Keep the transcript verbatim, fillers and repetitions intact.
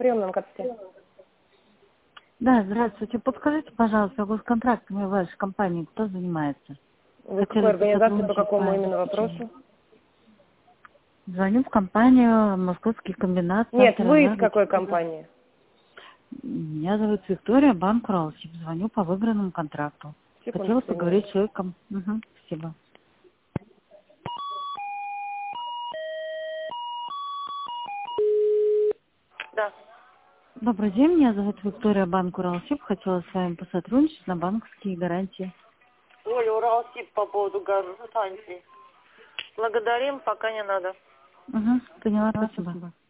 приемном капите. Да, здравствуйте. Подскажите, пожалуйста, госконтрактами вашей компании кто занимается? Вы какой организации, по какому именно вопросу? Звоню в компанию «Московский комбинат». Нет, вы из какой компании? Меня зовут Виктория, банк Уралсиб. Звоню по выигранному контракту. Хотела поговорить с человеком. Угу, спасибо. Да. Добрый день, меня зовут Виктория, банк Уралсиб. Хотела с вами посотрудничать на банковские гарантии. Оля, Уралсиб по поводу гарантий. Благодарим, пока не надо. Угу, поняла, спасибо.